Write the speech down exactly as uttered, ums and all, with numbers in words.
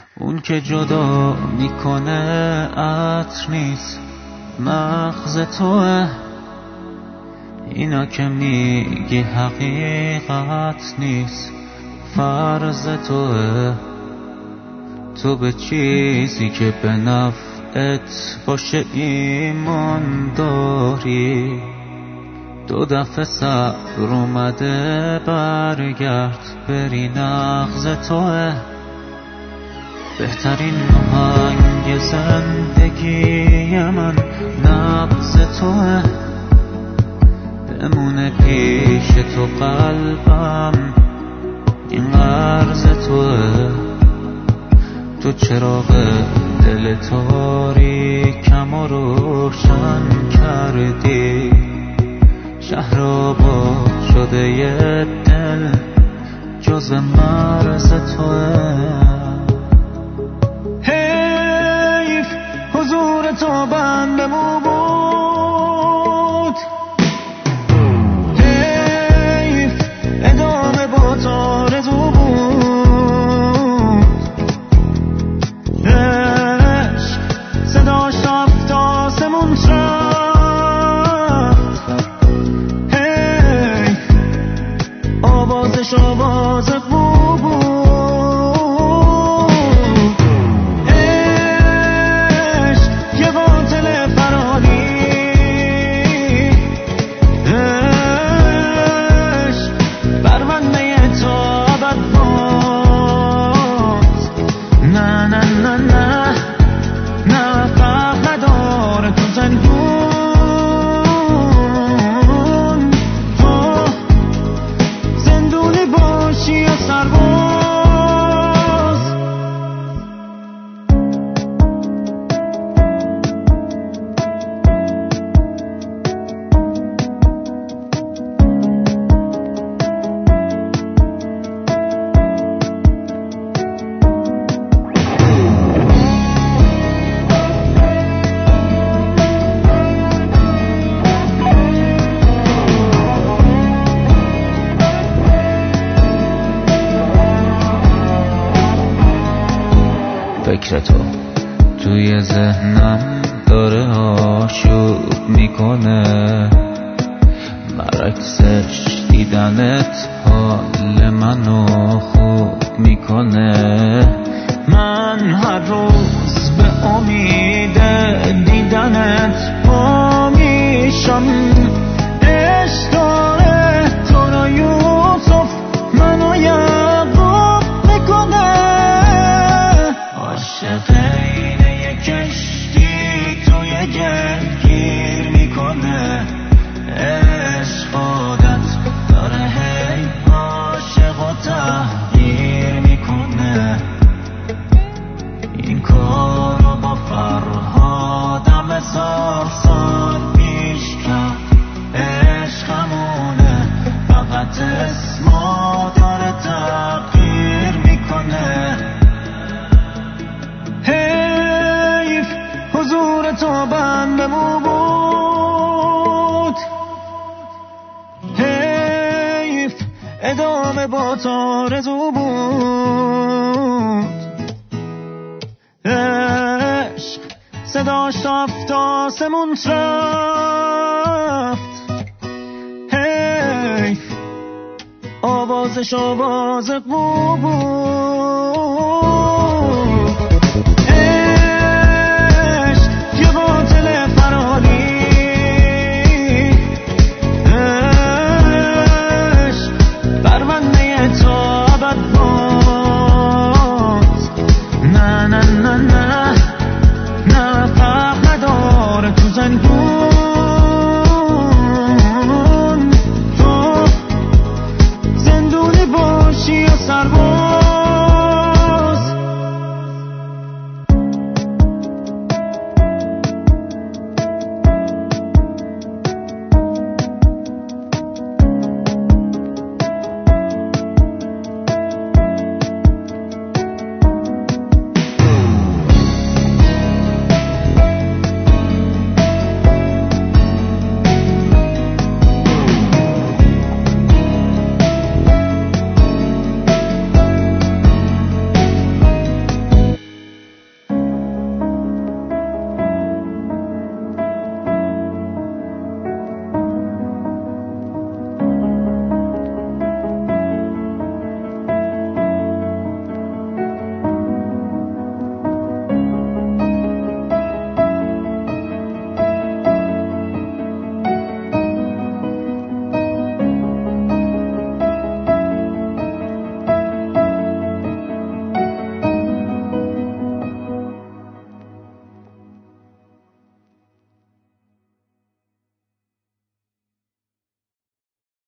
اون که جدا میکنه عطر نیست، مغز توه. اینا که میگی حقیقت نیست، فرض توه. تو به چیزی که به نفعت باشه ایمان داری. دو دفعه صبر اومده برگرد، بری نغز توه. بهترین آهنگ زندگی من نبض توه. بمونه پیش تو قلبم، این قرض توه. تو چراغ دل تاریکم و روشن کردی. شهر آباد شده یه دل جز مرز توه. حیف حضور تو بندمو بود، حیف ادامه با تارزو بود. عشق صداش رفت آسمون رفت، حیف آوازش آواز قو بود. فکر تو توی ذهنم داره آشوب میکنه. برعکسش دیدنت حال منو خوب میکنه. من هر روز به امید دیدنت پا میشم. عشق داره تو را یوسف منو یعقوب میکنه. عاشق اینه یه کشتی توی گل گیر میکنه. عشق عادت داره هی عاشق و تحقیر میکنه. این کارو با فرهادم هزار سال پیش کرد. عشقمونه فقط اسما داره تغییر میکنه. حیف حضور تو بندمو بود، حیف ادامه با تارزو بود. عشق صداش رفت آسمون رفت، حیف آوازش آواز قو بود.